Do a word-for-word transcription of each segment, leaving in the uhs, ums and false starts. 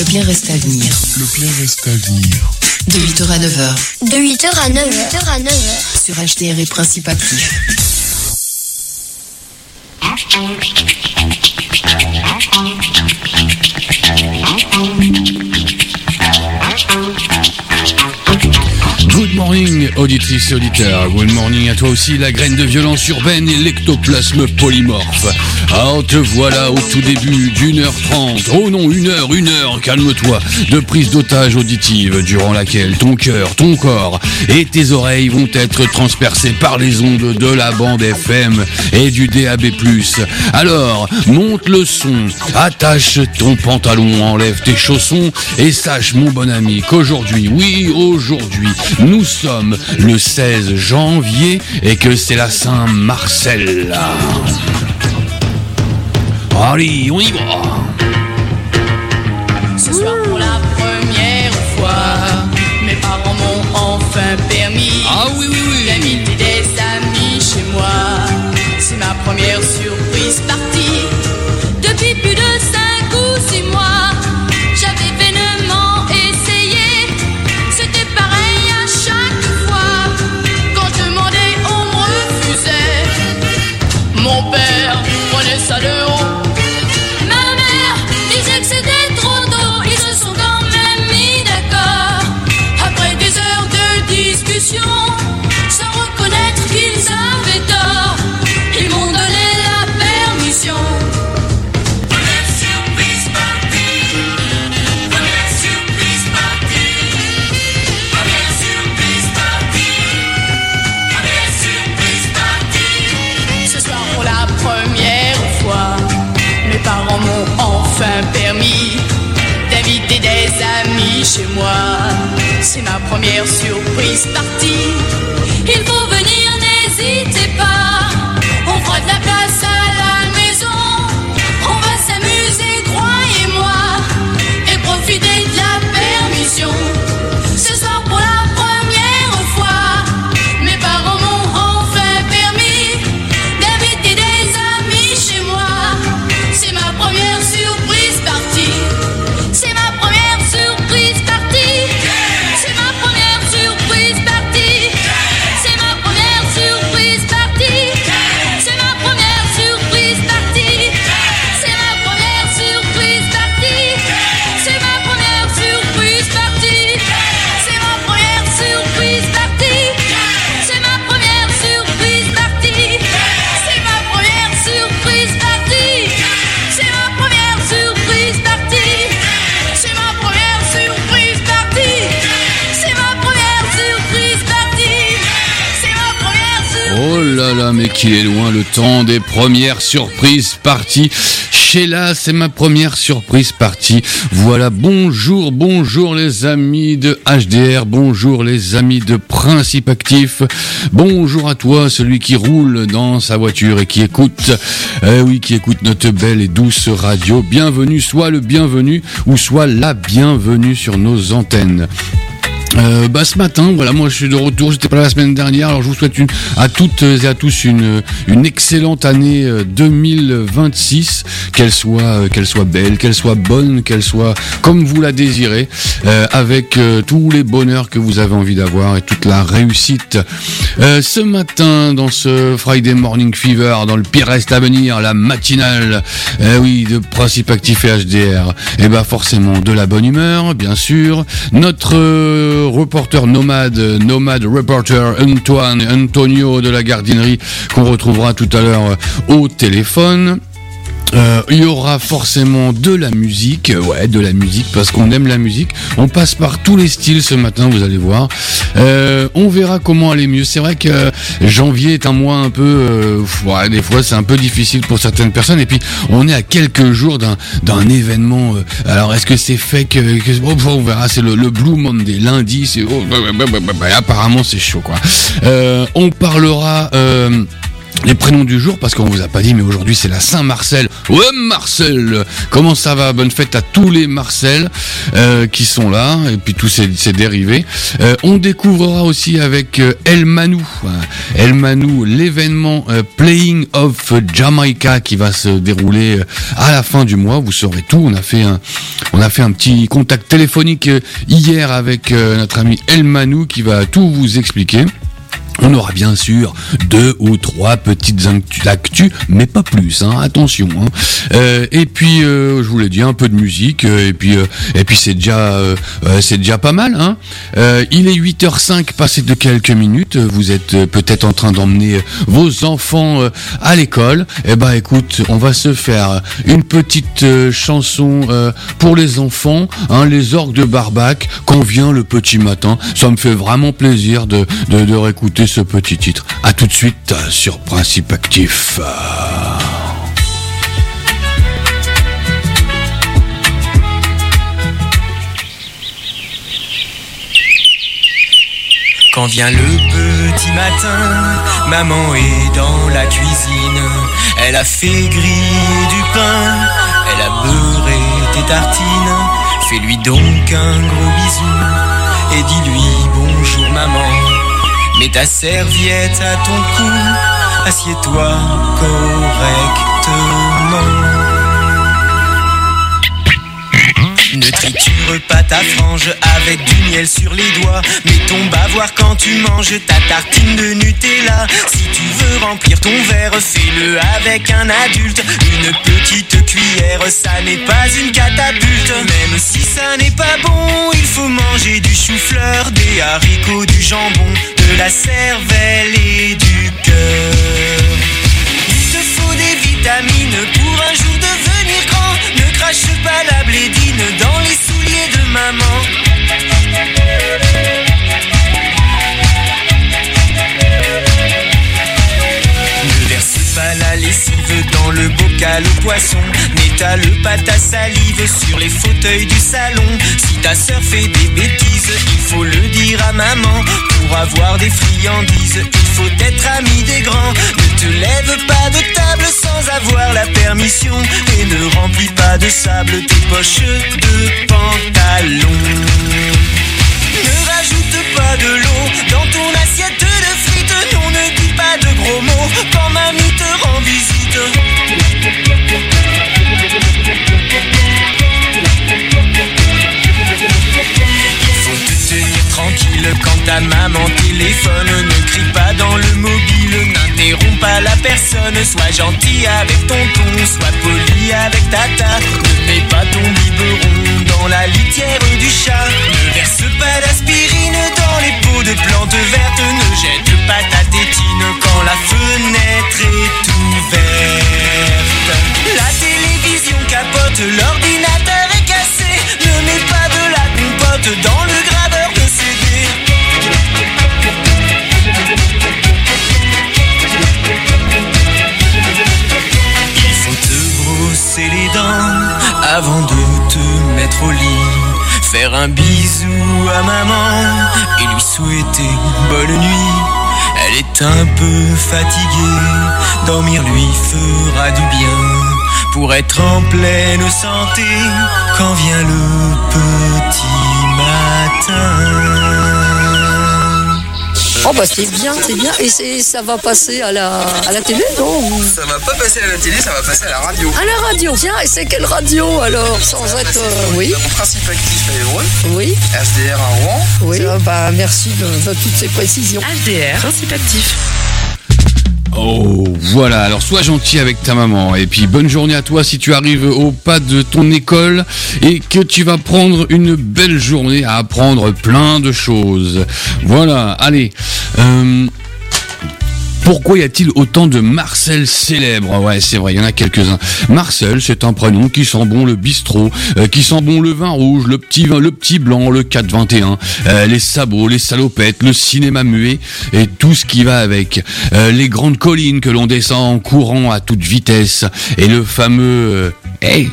pire reste à venir. Le pire reste à venir. De huit heures à neuf heures. De huit heures à neuf heures. Sur H D R et Principe Actif. Good morning, auditrices et auditeurs. Good morning à toi aussi, la graine de violence urbaine et l'ectoplasme polymorphe. Ah, te voilà au tout début d'une heure trente. Oh non, une heure, une heure, calme-toi. De prise d'otage auditive, durant laquelle ton cœur, ton corps et tes oreilles vont être transpercés par les ondes de la bande F M et du D A B plus. Alors, monte le son, attache ton pantalon, enlève tes chaussons et sache, mon bon ami, qu'aujourd'hui, oui, aujourd'hui, nous sommes le seize janvier et que c'est la Saint-Marcel. Allez, on y va. Ce soir pour la première fois, mes parents m'ont enfin permis Ah oui, oui, oui. d'inviter des amis chez moi. C'est ma première surprise partie. Depuis plus de cinq ou six mois, j'avais vainement essayé. C'était pareil à chaque fois. Quand je demandais, on me refusait. Mon père prenait ça de haut. Ma mère disait que c'était trop tôt. Ils se sont quand même mis d'accord. Après des heures de discussion, sans reconnaître qu'ils avaient tort, ils m'ont donné la permission. Première surprise partie. Première surprise partie. Première surprise partie. Première surprise partie. Ce soir pour la première fois, mes parents m'ont enfin permis d'inviter des amis chez moi. C'est ma première surprise partie. Il faut venir, n'hésitez pas. On fera de la place à la maison. On va s'amuser, croyez-moi, et profiter de la permission. Ce soir pour la première fois, mes parents m'ont enfin permis d'inviter des amis chez moi. C'est ma première surprise partie. C'est ma première surprise partie. C'est ma première surprise partie. C'est ma première surprise partie. C'est ma première surprise partie. C'est ma première surprise partie. C'est ma première surprise partie. C'est ma première surprise partie. C'est ma première surprise partie. C'est ma première surprise partie. C'est ma première surprise partie. C'est ma première surprise partie. C'est ma première surprise partie. C'est ma première surprise. Oh là là, mais qu'il est loin le temps des premières surprises parties. Sheila, c'est ma première surprise partie. Voilà, bonjour, bonjour les amis de H D R, bonjour les amis de Principe Actif, bonjour à toi, celui qui roule dans sa voiture et qui écoute, euh, oui, qui écoute notre belle et douce radio. Bienvenue, soit le bienvenu ou soit la bienvenue sur nos antennes. Euh, bah ce matin, voilà, moi je suis de retour, j'étais pas là la semaine dernière, alors je vous souhaite une, à toutes et à tous une, une excellente année deux mille vingt-six, qu'elle soit, qu'elle soit belle, qu'elle soit bonne, qu'elle soit comme vous la désirez, euh, avec euh, tous les bonheurs que vous avez envie d'avoir et toute la réussite. Euh, ce matin, dans ce Friday Morning Fever, dans le pire reste à venir, la matinale, euh, oui, de Principe Actif et H D R, et bah forcément de la bonne humeur, bien sûr, notre euh, reporter nomade, nomade reporter Antoine, Antonio de la gardinerie qu'on retrouvera tout à l'heure au téléphone. Euh, il y aura forcément de la musique, ouais, de la musique parce qu'on aime la musique. On passe par tous les styles ce matin, vous allez voir. Euh, on verra comment aller mieux. C'est vrai que janvier est un mois un peu, euh, ouais, des fois c'est un peu difficile pour certaines personnes. Et puis on est à quelques jours d'un d'un événement. Euh, alors est-ce que c'est fait que, que oh, on verra. C'est le, le Blue Monday, lundi. C'est oh, bah, bah, bah, bah, bah, apparemment c'est chaud quoi. Euh, on parlera. Euh, les prénoms du jour, parce qu'on vous a pas dit, mais aujourd'hui c'est la Saint-Marcel. Ouais, Marcel, comment ça va? Bonne fête à tous les Marcel euh, qui sont là, et puis tous ces, ces dérivés. Euh, on découvrira aussi avec euh, El Manu, El Manu, l'événement euh, Playing of Jamaica qui va se dérouler euh, à la fin du mois. Vous saurez tout. On a fait un, on a fait un petit contact téléphonique euh, hier avec euh, notre ami El Manu qui va tout vous expliquer. On aura bien sûr deux ou trois petites actus, mais pas plus, hein, attention. Hein. Euh, et puis, euh, je vous l'ai dit, un peu de musique, euh, et puis, euh, et puis c'est déjà, euh, c'est déjà pas mal. Hein. Euh, il est huit heures cinq, passé de quelques minutes. Vous êtes euh, peut-être en train d'emmener vos enfants euh, à l'école. Eh ben, écoute, on va se faire une petite euh, chanson euh, pour les enfants, hein, les orgues de Barbac. Quand vient le petit matin, ça me fait vraiment plaisir de, de, de réécouter ce petit titre. À tout de suite sur Principe Actif. Quand vient le petit matin, maman est dans la cuisine. Elle a fait griller du pain, elle a beurré tes tartines. Fais-lui donc un gros bisou et dis-lui bonjour maman. Mets ta serviette à ton cou, assieds-toi correctement. Ne triture pas ta frange avec du miel sur les doigts. Mets ton bavoir quand tu manges ta tartine de Nutella. Si tu veux remplir ton verre, fais-le avec un adulte. Une petite cuillère, ça n'est pas une catapulte. Même si ça n'est pas bon, il faut manger du chou-fleur, des haricots, du jambon, de la cervelle et du cœur. Il te faut des vitamines pour un jour devenir grand. Ne crache pas la blédine dans les souliers de maman. Ne verse pas la lessive dans le bocal au poisson. N'étale pas ta salive sur les fauteuils du salon. Si ta sœur fait des bêtises, il faut le dire à maman. Pour avoir des friandises, il faut être ami des grands. Ne te lève pas de table sans avoir la permission. Et ne remplis pas de sable tes poches de pantalon. Ne rajoute pas de l'eau dans ton assiette de frites. Non, ne dis pas de gros mots quand mamie te rend visite. Il faut te tenir tranquille quand ta maman téléphone. Ne crie pas dans le mobile, n'interromps pas la personne. Sois gentil avec tonton, sois poli avec tata. Ne mets pas ton biberon dans la litière du chat. Ne verse pas d'aspirine dans les pots de plantes vertes. Ne jette pas ta tétine quand la fenêtre est ouverte. La télévision capote, l'ordinateur est cassé. Ne mets pas de la compote dans le graveur de C D. Il faut te brosser les dents avant de te mettre au lit. Faire un bisou à maman et lui souhaiter bonne nuit. Elle est un peu fatiguée, dormir lui fera du bien. Pour être en pleine santé quand vient le petit matin. Oh bah c'est bien, c'est bien. Et c'est, ça va passer à la, à la télé, non? Ça va pas passer à la télé, ça va passer à la radio. À la radio, tiens, et c'est quelle radio alors? Sans être... Euh, oui. Mon Principe Actif à Évreux. Oui. H D R à Rouen. Oui, euh, bah merci de, de toutes ces précisions. H D R, Principe Actif. Oh, voilà, alors sois gentil avec ta maman et puis bonne journée à toi si tu arrives au pas de ton école et que tu vas prendre une belle journée à apprendre plein de choses. Voilà, allez, euh, pourquoi y a-t-il autant de Marcel célèbres? Ouais, c'est vrai, il y en a quelques-uns. Marcel, c'est un prénom qui sent bon le bistrot, euh, qui sent bon le vin rouge, le petit vin, le petit blanc, le quatre vingt et un, euh, les sabots, les salopettes, le cinéma muet et tout ce qui va avec. Euh, les grandes collines que l'on descend en courant à toute vitesse et le fameux euh, hey,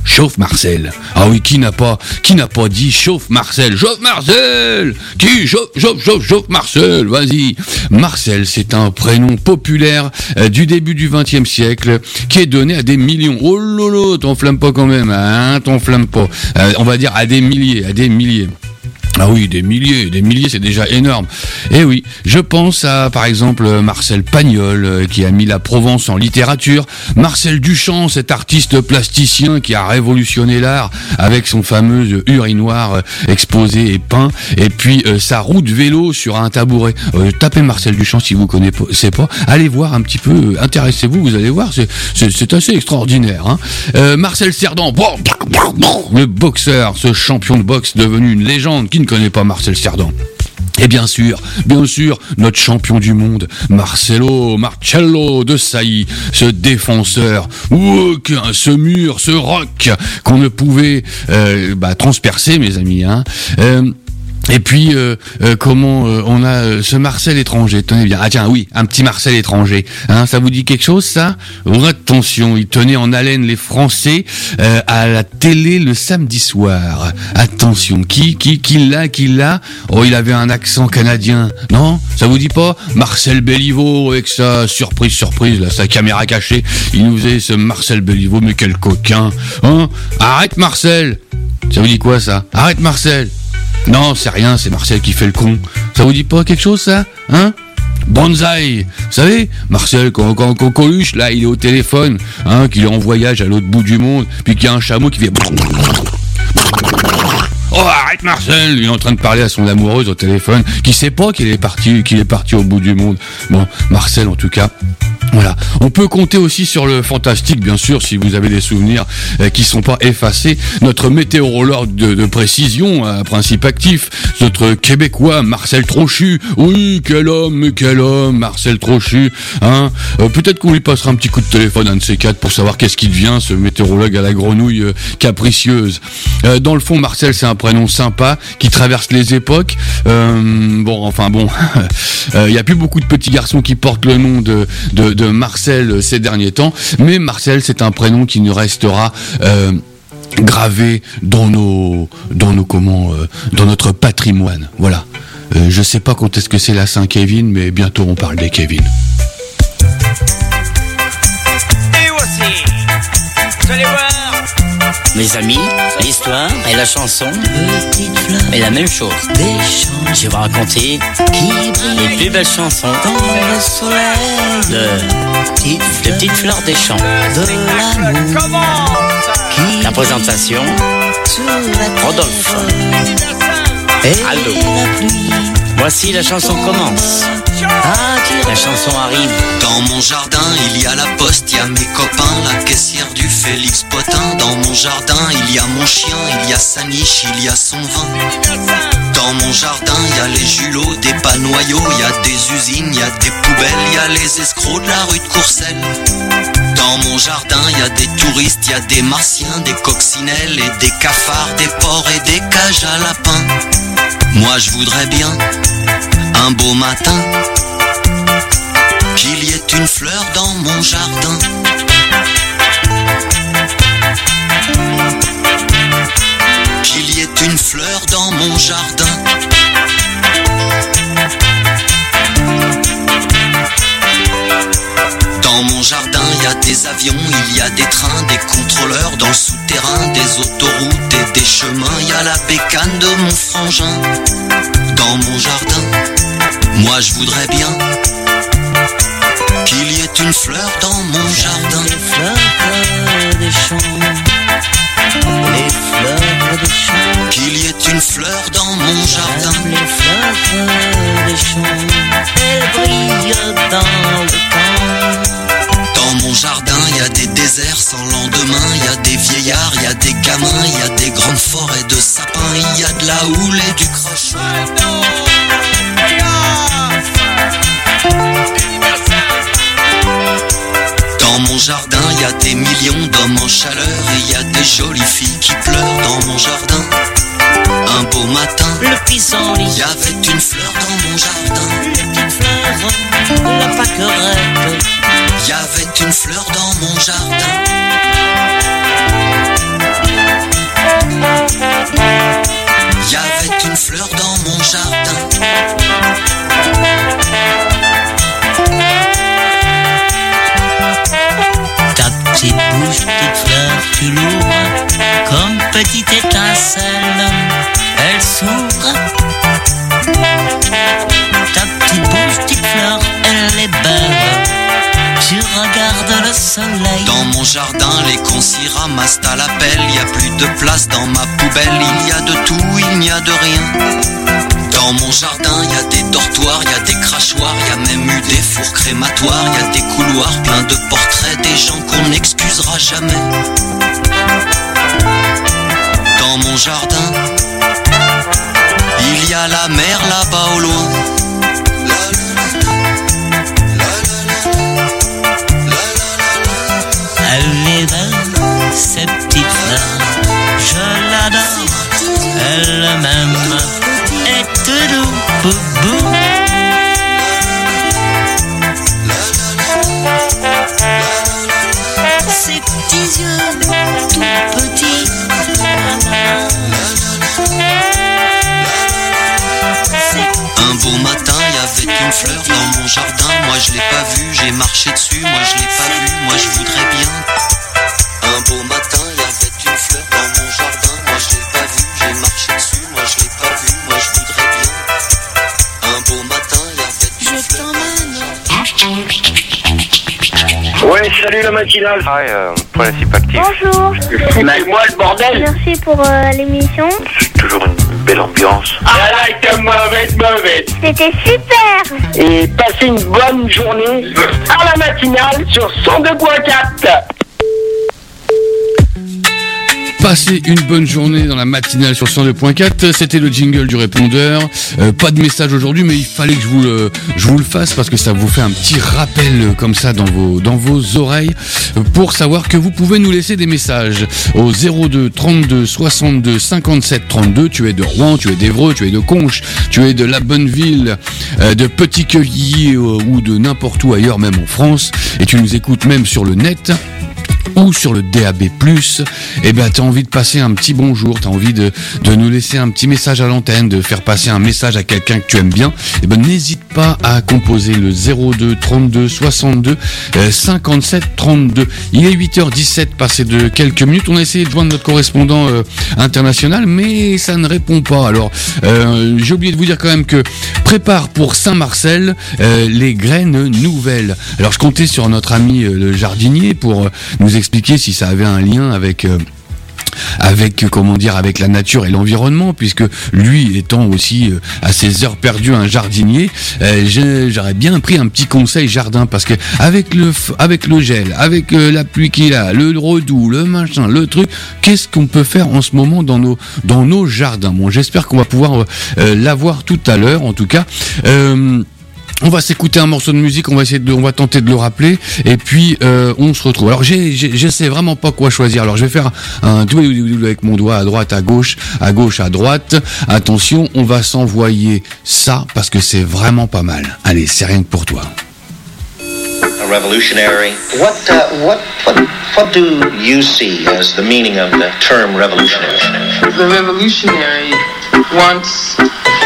Chauffe Marcel. Ah oui, qui n'a pas, qui n'a pas dit chauffe Marcel? Chauffe Marcel! Qui? Chauffe, chauffe, chauffe, chauffe Marcel, vas-y. Marcel, c'est un prénom populaire euh, du début du vingtième siècle qui est donné à des millions. Oh lolo, t'enflamme pas quand même, hein, t'enflamme pas. Euh, on va dire à des milliers, à des milliers. Ah oui, des milliers, des milliers, c'est déjà énorme. Et oui, je pense à, par exemple, Marcel Pagnol, euh, qui a mis la Provence en littérature, Marcel Duchamp, cet artiste plasticien qui a révolutionné l'art avec son fameux urinoir euh, exposé et peint, et puis euh, sa roue de vélo sur un tabouret. Euh, tapez Marcel Duchamp si vous connaissez pas, allez voir un petit peu, euh, intéressez-vous, vous allez voir, c'est, c'est, c'est assez extraordinaire. Hein. Euh, Marcel Cerdan, le boxeur, ce champion de boxe devenu une légende, qui ne connaît pas Marcel Cerdan. Et bien sûr, bien sûr, notre champion du monde, Marcelo Marcello de Sailly, ce défenseur, ouh, ce mur, ce roc qu'on ne pouvait euh, bah, transpercer, mes amis. Hein. Euh, Et puis, euh, euh, comment euh, on a euh, ce Marcel étranger, tenez bien. Ah tiens, oui, un petit Marcel étranger. Hein, ça vous dit quelque chose, ça? Attention, il tenait en haleine les Français euh, à la télé le samedi soir. Attention, qui, qui, qui l'a, qui l'a? Oh, il avait un accent canadien. Non? Ça vous dit pas? Marcel Béliveau, avec sa surprise, surprise, là, sa caméra cachée. Il nous faisait ce Marcel Béliveau, mais quel coquin. Hein? Arrête Marcel! Ça vous dit quoi, ça? Arrête Marcel! Non, c'est rien, c'est Marcel qui fait le con. Ça vous dit pas quelque chose, ça? Hein? Bonsaï, vous savez, Marcel, quand, quand, quand Coluche, là, il est au téléphone, hein, qu'il est en voyage à l'autre bout du monde, puis qu'il y a un chameau qui fait... Oh, arrête Marcel, il est en train de parler à son amoureuse au téléphone, qui sait pas qu'il est parti, qu'il est parti au bout du monde. Bon, Marcel, en tout cas... Voilà. On peut compter aussi sur le fantastique, bien sûr, si vous avez des souvenirs euh, qui sont pas effacés. Notre météorologue de, de précision, à principe actif, notre Québécois, Marcel Trochu. Oui, quel homme, mais quel homme, Marcel Trochu. Hein euh, peut-être qu'on lui passera un petit coup de téléphone, un de ces quatre, pour savoir qu'est-ce qu'il devient, ce météorologue à la grenouille euh, capricieuse. Euh, dans le fond, Marcel, c'est un prénom sympa, qui traverse les époques. Euh, bon, enfin bon, il euh, y a plus beaucoup de petits garçons qui portent le nom de... de de Marcel ces derniers temps, mais Marcel, c'est un prénom qui nous restera euh, gravé dans nos dans nos comment euh, dans notre patrimoine. Voilà. Euh, je sais pas quand est-ce que c'est la Saint-Kevin, mais bientôt on parle des Kevin. Et voici, vous allez voir. Mes amis, l'histoire et la chanson est la même chose. Je vais vous raconter les plus belles chansons de, de Petites Fleurs des Champs. La présentation, Rodolphe. Aldo. Voici la chanson commence. La chanson arrive. Dans mon jardin, il y a la poste, il y a mes copains, la caissière du Félix Potin. Dans mon jardin, il y a mon chien, il y a sa niche, il y a son vin. Dans mon jardin, il y a les julots, des panoyaux, il y a des usines, il y a des poubelles, il y a les escrocs de la rue de Courcelles. Dans mon jardin, il y a des touristes, il y a des martiens, des coccinelles et des cafards, des porcs et des cages à lapins. Moi je voudrais bien, un beau matin, qu'il y ait une fleur dans mon jardin. Qu'il y ait une fleur dans mon jardin. Dans mon jardin, il y a des avions, il y a des trains, des contrôleurs dans le souterrain, des autoroutes et des chemins. Il y a la bécane de mon frangin. Dans mon jardin, moi je voudrais bien qu'il y ait une fleur dans mon jardin. Les fleurs des champs, les fleurs des champs. Qu'il y ait une fleur dans mon jardin. Les fleurs des champs, elles brillent dans le temps. Dans mon jardin, il y a des déserts sans lendemain, il y a des vieillards, il y a des gamins, il y a des grandes forêts de sapins, il y a de la houle et du croche. Dans mon jardin, il y a des millions d'hommes en chaleur et il y a des jolies filles qui pleurent dans mon jardin. Un beau matin, le pissenlit, il y avait une fleur dans mon jardin. Une petite fleur, la pâquerette. Il y avait une fleur dans mon jardin. soleil. Dans mon jardin, les cons s'y ramassent à la pelle. Y a plus de place dans ma poubelle. Il y a de tout, il n'y a de rien. Dans mon jardin, y a des dortoirs, y a des crachoirs, y a même eu des fours crématoires, y a des couloirs pleins de portraits des gens qu'on n'excusera jamais. Dans mon jardin, il y a la mer là-bas au loin. Elle est belle, cette petite fleur, je l'adore, elle m'aime, et tout doux, boubou. Ses petits yeux, tout petits. Un beau matin, y avait une fleur dans mon jardin. Moi je l'ai pas vue, j'ai marché dessus. Moi je l'ai pas vue, moi je voudrais bien. Un beau matin, y avait une fleur dans mon jardin. Moi je l'ai pas vue, j'ai marché dessus. Moi je l'ai pas vue, moi je voudrais bien. Un beau matin, y avait une fleur. Ouais, salut la matinale. Hi, euh, principe actif. Bonjour. C'est moi le bordel. Merci pour euh, l'émission. C'est toujours une belle ambiance. Ah là, comme mauvaise, mauvaise. C'était super. Et passez une bonne journée à la matinale sur cent deux point quatre. Passez une bonne journée dans la matinale sur cent deux point quatre. C'était le jingle du répondeur. Euh, pas de message aujourd'hui, mais il fallait que je vous le, je vous le fasse parce que ça vous fait un petit rappel euh, comme ça dans vos, dans vos oreilles euh, pour savoir que vous pouvez nous laisser des messages au zéro deux trente-deux soixante-deux cinquante-sept trente-deux. Tu es de Rouen, tu es d'Évreux, tu es de Conches, tu es de la Bonneville, euh, de Petit-Quevilly euh, ou de n'importe où ailleurs, même en France, et tu nous écoutes même sur le net ou sur le D A B plus, eh ben t'as envie de passer un petit bonjour, t'as envie de, de nous laisser un petit message à l'antenne, de faire passer un message à quelqu'un que tu aimes bien, eh ben n'hésite pas à composer le zéro deux trente-deux soixante-deux cinquante-sept trente-deux. Il est huit heures dix-sept, passé de quelques minutes. On a essayé de joindre notre correspondant euh, international, mais ça ne répond pas. Alors, euh, j'ai oublié de vous dire quand même que prépare pour Saint-Marcel euh, les graines nouvelles. Alors, je comptais sur notre ami euh, le jardinier pour euh, nous expliquer si ça avait un lien avec euh, avec comment dire avec la nature et l'environnement, puisque lui étant aussi euh, à ses heures perdues un jardinier, euh, j'ai, j'aurais bien pris un petit conseil jardin, parce que avec le avec le gel, avec euh, la pluie qu'il a, le redoux, le machin, le truc, qu'est-ce qu'on peut faire en ce moment dans nos dans nos jardins? Bon, j'espère qu'on va pouvoir euh, l'avoir tout à l'heure, en tout cas. Euh, On va s'écouter un morceau de musique, on va essayer de, on va tenter de le rappeler, et puis euh, on se retrouve. Alors j'ai, j'ai, je sais vraiment pas quoi choisir. Alors je vais faire un doué avec mon doigt à droite, à gauche, à gauche, à droite. Attention, on va s'envoyer ça parce que c'est vraiment pas mal. Allez, c'est rien que pour toi. A revolutionary. What, uh, what, what, what do you see as the meaning of the term revolutionary? The revolutionary wants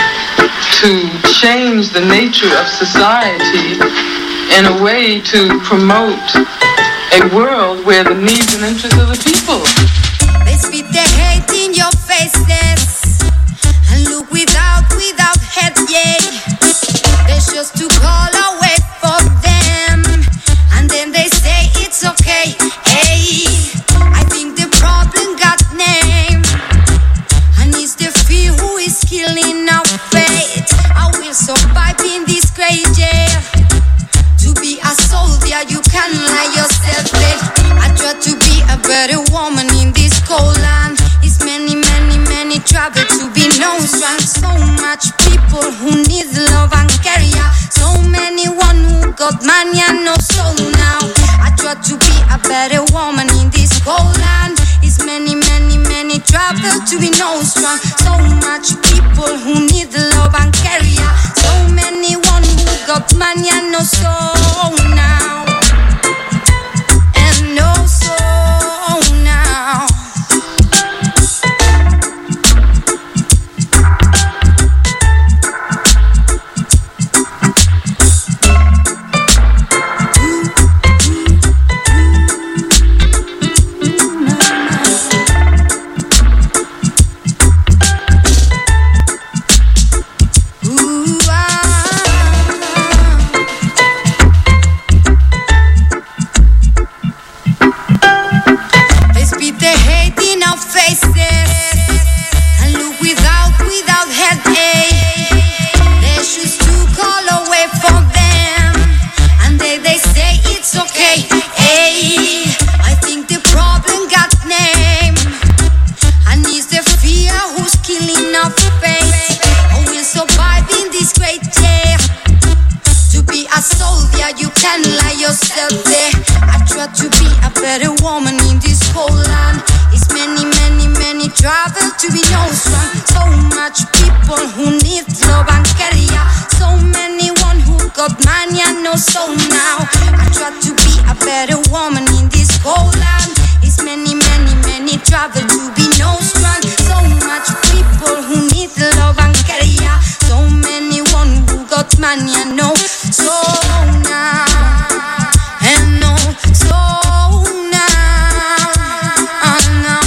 to change the nature of society in a way to promote a world where the needs and interests of the people. They spit their hate in your faces and look without, without head, yeah. There's just to call away for them, and then they say it's okay. Hey, I think the problem got name, and it's the fear who is killing our faith. I will survive in this crazy jail. To be a soldier, you can lie yourself dead. I try to be a better woman in this cold land. It's many, many, many travel to be known strong. So much people who need love and care. So many one who got money and no soul now. I try to be a better woman in this cold land. It's many, many, many travel to be known strong. So much people who need love and care. So many one who got money and no soul now. And no soul now. why you can't lie yourself there. I try to be a better woman in this whole land. It's many, many, many travel to be no strong. So much people who need love and care. So many one who got money and no soul now. I try to be a better woman in this whole land. It's many, many, many travel to be no strong. So much people who need love and care. So many one who got money and no soul now. And no soul now. now.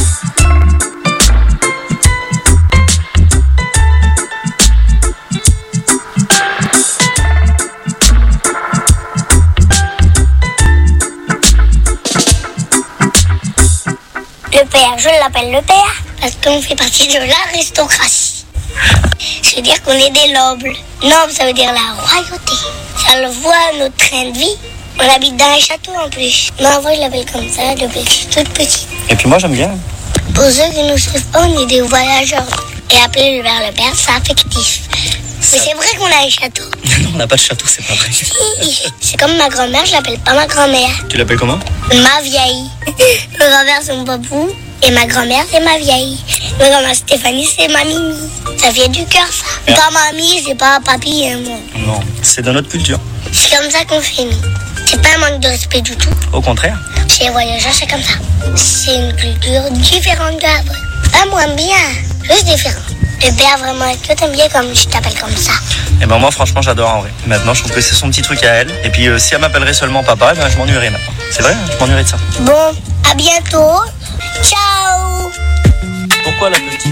Le père, je l'appelle le père parce qu'on fait partie de l'aristocratie. Ça veut dire qu'on est des nobles. Noble, ça veut dire la royauté. Ça le voit notre train de vie. On habite dans un château en plus. Mais en vrai, je l'appelle comme ça depuis que je suis toute petite. Et puis moi, j'aime bien. Pour ceux qui ne savent pas, on est des voyageurs. Et appeler le père le père, c'est affectif. Mais c'est vrai qu'on a un château. Non, on n'a pas de château, c'est pas vrai. C'est comme ma grand-mère, je l'appelle pas ma grand-mère. Tu l'appelles comment? Ma vieille. Ma grand-mère, c'est mon papou. Et ma grand-mère, c'est ma vieille. Ma grand-mère Stéphanie, c'est ma mimi. Ça vient du cœur, ça. Yeah. Pas mamie, c'est pas papy et moi. Non, c'est dans notre culture. C'est comme ça qu'on fait, nous. C'est pas un manque de respect du tout. Au contraire. Chez les voyageurs, c'est comme ça. C'est une culture différente de la vôtre. Pas moins bien, juste différente. Le père, vraiment, est-ce que t'aimes bien comme je t'appelle comme ça? Et ben moi, franchement, j'adore en vrai. Maintenant, je trouve que c'est son petit truc à elle. Et puis, euh, si elle m'appellerait seulement papa, ben, je m'ennuierais maintenant. C'est vrai, je m'ennuierais de ça. Bon, à bientôt. Ciao. Pourquoi la petite?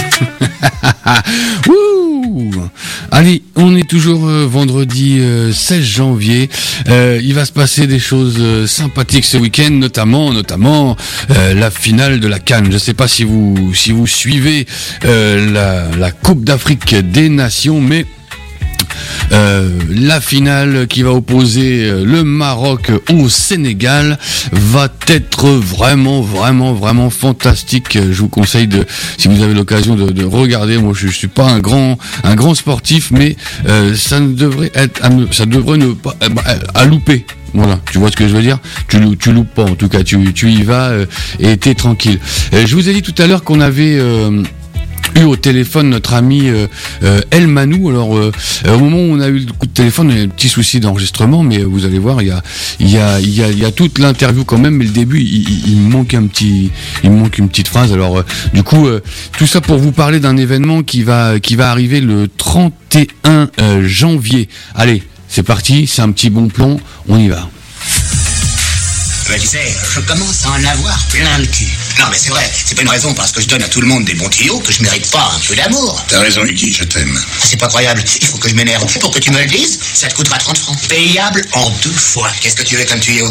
Wouh! Allez, on est toujours euh, vendredi euh, seize janvier. Euh, il va se passer des choses euh, sympathiques ce week-end, notamment, notamment euh, la finale de la CAN. Je ne sais pas si vous si vous suivez euh, la, la Coupe d'Afrique des Nations, mais Euh, la finale qui va opposer le Maroc au Sénégal va être vraiment, vraiment, vraiment fantastique. Je vous conseille de, si vous avez l'occasion de, de regarder. Moi, je, je suis pas un grand, un grand sportif, mais euh, ça ne devrait être, ça devrait ne pas à louper. Voilà, tu vois ce que je veux dire? Tu, tu loupes pas, en tout cas, tu, tu y vas euh, et t'es tranquille. Euh, je vous ai dit tout à l'heure qu'on avait euh, eu au téléphone notre ami euh, euh, El Manou. Alors euh, au moment où on a eu le coup de téléphone, on a eu un petit souci d'enregistrement, mais vous allez voir, il y a il y a il y a il y a toute l'interview quand même, mais le début il, il, il me manque un petit il me manque une petite phrase. Alors euh, du coup euh, tout ça pour vous parler d'un événement qui va qui va arriver le trente et un euh, janvier. Allez, c'est parti, c'est un petit bon plan, on y va. Ouais, tu sais, je commence à en avoir plein le cul. Non, mais c'est vrai, c'est pas une raison parce que je donne à tout le monde des bons tuyaux que je mérite pas un peu d'amour. T'as raison, Lucky, je t'aime. C'est pas croyable, il faut que je m'énerve. Pour que tu me le dises, ça te coûtera trente francs. Payable en deux fois. Qu'est-ce que tu veux comme tuyau?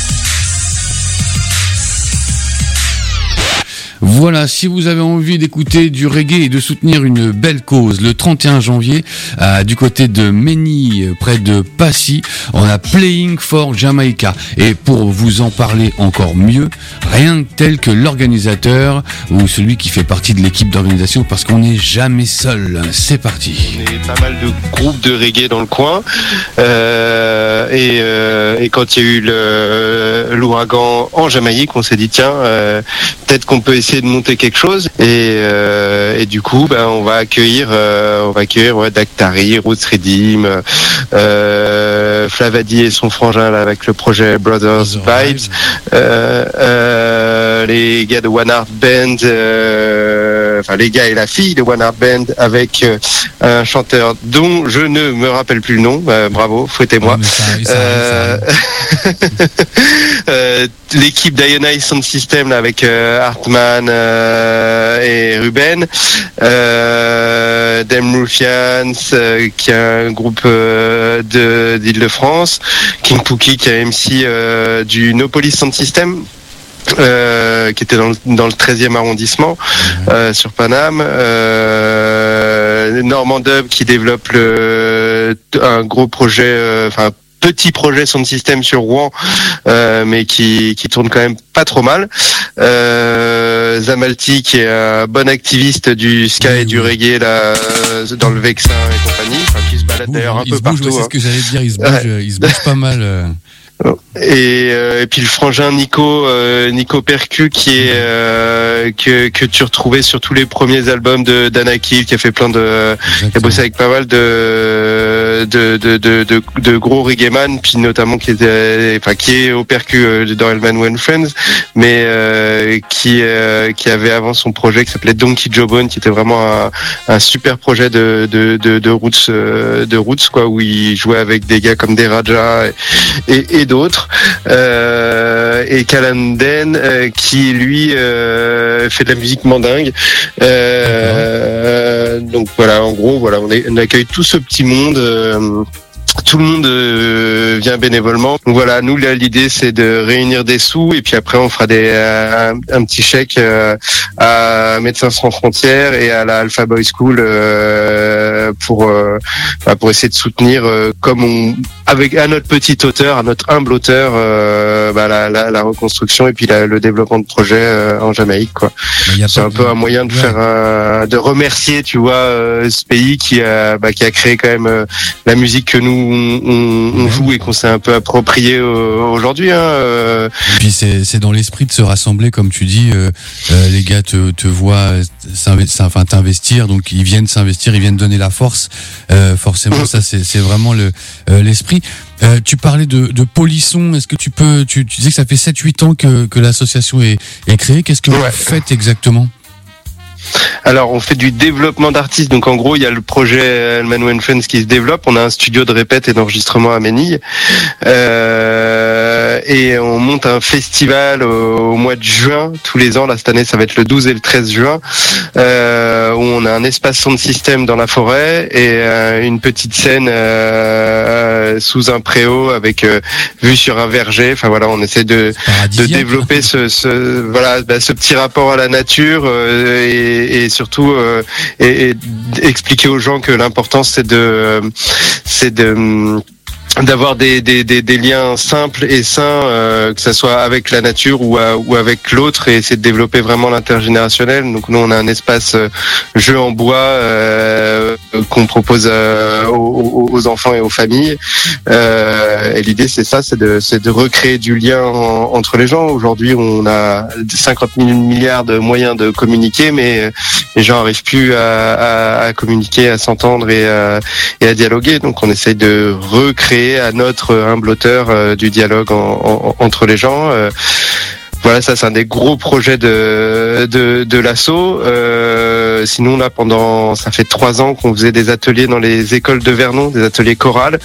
Voilà, si vous avez envie d'écouter du reggae et de soutenir une belle cause, le trente et un janvier, euh, du côté de Mény, près de Passy, on a Playing for Jamaica. Et pour vous en parler encore mieux, rien tel que l'organisateur ou celui qui fait partie de l'équipe d'organisation, parce qu'on n'est jamais seul. C'est parti. On est pas mal de groupes de reggae dans le coin. Euh, et, euh, et quand il y a eu le, l'ouragan en Jamaïque, on s'est dit tiens, euh, peut-être qu'on peut essayer de monter quelque chose. Et, euh, et du coup, ben, on va accueillir, euh, on va accueillir ouais, Dactari, Roots Redeem, euh, Flavadi et son frangin là, avec le projet Brothers Vibes, euh, euh, les gars de One Art Band, euh, enfin les gars et la fille de One Art Band avec euh, un chanteur dont je ne me rappelle plus le nom. Euh, bravo, fouettez-moi. Oh, ça, ça, euh, ça euh, l'équipe d'Ionize Sound System là, avec euh, Hartman euh, et Ruben, euh, Dem Ruffians euh, qui est un groupe euh, de d'Île-de-France, King Pookie qui est M C euh, du No Police Sound System. Euh, qui était dans le, dans le treizième arrondissement euh, sur Paname, euh, Normand Dub qui développe le, un gros projet, enfin euh, petit projet son système sur Rouen, euh, mais qui, qui tourne quand même pas trop mal. Euh, Zamalti, qui est un bon activiste du ska et du reggae là, dans le Vexin et compagnie, enfin, qui se balade d'ailleurs un il peu se bouge, partout. ouais, c'est hein. ce que j'allais dire, il se bouge, Ouais. il se bouge pas mal. euh. Et, euh, et puis le frangin Nico, euh, Nico Percu, qui est euh, que que tu retrouvais sur tous les premiers albums de d'Anakil, qui a fait plein de, qui a bossé avec pas mal de de de de, de, de gros reggaeman, puis notamment qui était, enfin qui est au percu euh, dans Hellman When Friends, mais euh, qui euh, qui avait avant son projet qui s'appelait Donkey Jobone, qui était vraiment un, un super projet de de de, de roots euh, de roots quoi, où il jouait avec des gars comme des Raja et, et, et d'autres, euh, et Kalanden euh, qui lui euh, fait de la musique mandingue. Euh, donc voilà, en gros, voilà, on, est, on accueille tout ce petit monde. Euh, tout le monde euh, vient bénévolement. Donc voilà, nous là, l'idée c'est de réunir des sous et puis après on fera des euh, un, un petit chèque euh, à Médecins Sans Frontières et à la Alpha Boy School euh, pour euh, bah, pour essayer de soutenir euh, comme on avec à notre petite hauteur, à notre humble hauteur, euh, bah, la, la, la reconstruction et puis la, le développement de projets euh, en Jamaïque quoi. C'est un peu un moyen de ouais. faire un, de remercier tu vois euh, ce pays qui a bah, qui a créé quand même euh, la musique que nous on, on, on joue et qu'on s'est un peu approprié euh, aujourd'hui. Hein, euh. Et puis c'est, c'est dans l'esprit de se rassembler, comme tu dis. Euh, euh, les gars te, te voient, enfin t'investir, donc ils viennent s'investir, ils viennent donner la force. Euh, forcément, ça c'est, c'est vraiment le euh, l'esprit. Euh, tu parlais de, de Polisson. Est-ce que tu peux, tu, tu disais que ça fait sept huit ans que, que l'association est, est créée. Qu'est-ce que ouais. vous faites exactement? Alors, on fait du développement d'artistes. Donc, en gros, il y a le projet Hellman When Friends qui se développe. On a un studio de répète et d'enregistrement à Ménil. Euh, et on monte un festival au, au mois de juin, tous les ans. Là, cette année, ça va être le douze et le treize juin, euh, où on a un espace sound system dans la forêt et euh, une petite scène euh, sous un préau avec euh, vue sur un verger. Enfin, voilà, on essaie de, de développer ce, ce, voilà, bah, ce petit rapport à la nature euh, et Et, et surtout euh, et, et expliquer aux gens que l'important c'est de c'est de d'avoir des, des, des, des liens simples et sains, euh, que ça soit avec la nature ou, à, ou avec l'autre, et essayer de développer vraiment l'intergénérationnel. Donc nous on a un espace euh, jeu en bois euh, qu'on propose euh, aux, aux enfants et aux familles. Euh, et l'idée c'est ça, c'est de, c'est de recréer du lien en, entre les gens. Aujourd'hui on a cinquante mille milliards de moyens de communiquer, mais les gens n'arrivent plus à, à, à communiquer, à s'entendre et à, et à dialoguer. Donc on essaye de recréer à notre humble hauteur euh, du dialogue en, en, entre les gens. Euh, voilà, ça c'est un des gros projets de de, de l'asso. Euh, sinon là, pendant ça fait trois ans qu'on faisait des ateliers dans les écoles de Vernon, des ateliers chorales,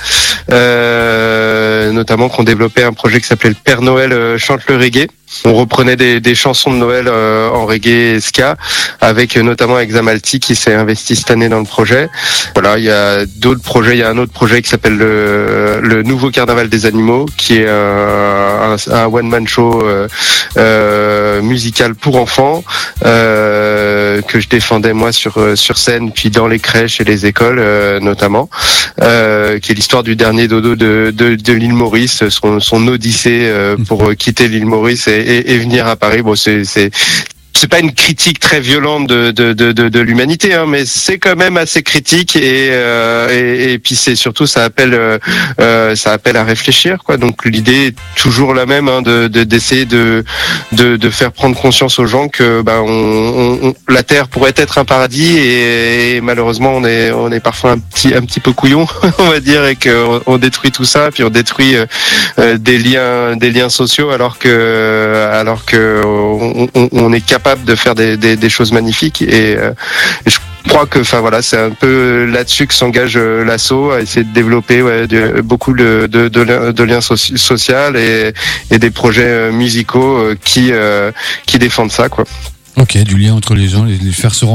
euh, notamment qu'on développait un projet qui s'appelait le Père Noël euh, chante le reggae. On reprenait des, des chansons de Noël euh, en reggae et ska, avec euh, notamment avec Zamalti qui s'est investi cette année dans le projet. Voilà, il y a d'autres projets. Il y a un autre projet qui s'appelle le, le Nouveau Carnaval des Animaux, qui est un, un, un one-man show euh, euh, musical pour enfants euh, que je défendais moi sur sur scène, puis dans les crèches et les écoles euh, notamment, euh, qui est l'histoire du dernier dodo de de, de l'île Maurice, son, son odyssée euh, pour euh, quitter l'île Maurice et Et, et venir à Paris. Bon, c'est c'est c'est pas une critique très violente de de de de, de l'humanité, hein, mais c'est quand même assez critique et euh, et, et puis c'est surtout ça appelle euh, ça appelle à réfléchir quoi. Donc l'idée est toujours la même, hein, de de d'essayer de de de faire prendre conscience aux gens que ben on, on la terre pourrait être un paradis et, et malheureusement on est on est parfois un petit un petit peu couillon on va dire, et que on, on détruit tout ça, puis on détruit euh, des liens des liens sociaux alors que alors que on, on, on est capable de faire des, des, des choses magnifiques et, euh, et je crois que enfin voilà, c'est un peu là-dessus que s'engage euh, l'asso, à essayer de développer ouais, de, beaucoup de, de, de, de liens soci- sociaux et, et des projets euh, musicaux euh, qui, euh, qui défendent ça quoi. Ok, du lien entre les gens, les, les faire se